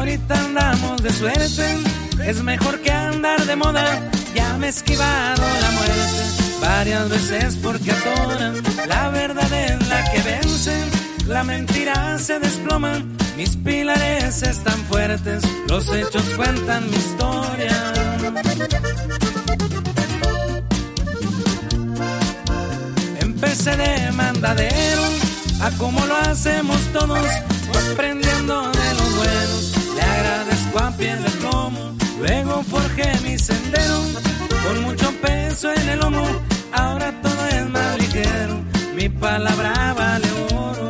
Ahorita andamos de suerte, es mejor que andar de moda. Ya me he esquivado la muerte varias veces porque atoran. La verdad es la que vence, la mentira se desploma. Mis pilares están fuertes, los hechos cuentan mi historia. Empecé de mandadero a como lo hacemos todos, aprendiendo de los buenos. Le agradezco a pie de plomo, luego forjé mi sendero con mucho peso en el lomo. Ahora todo es más ligero, mi palabra vale oro.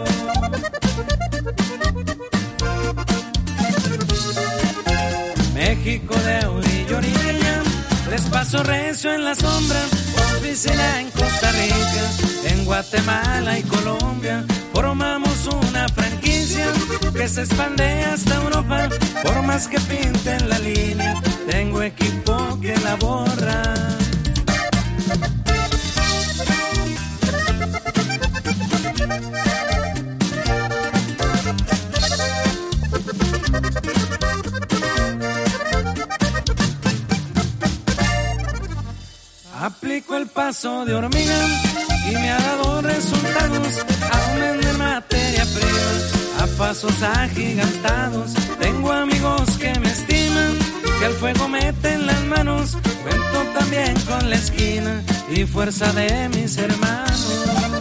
México de orilla a orilla, les paso recio en la sombra. Oficina en Costa Rica, en Guatemala y Colombia. Formamos una franquicia que se expande hasta Europa. Por más que pinten la línea, tengo equipo que la borra. Aplico el paso de hormiga y me ha dado resultados. Aún en materia prima, a pasos agigantados. Tengo amigos que me estiman, que al fuego meten las manos. Cuento también con la esquina y fuerza de mis hermanos.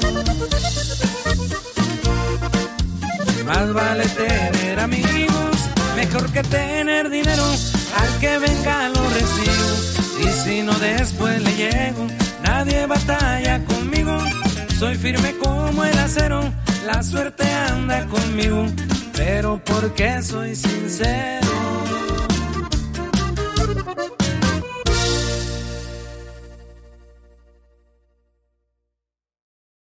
Más vale tener amigos, mejor que tener dinero. Al que venga lo recibo, y si no después le llego. Nadie batalla conmigo, soy firme como el acero. La suerte anda conmigo, pero porque soy sincero.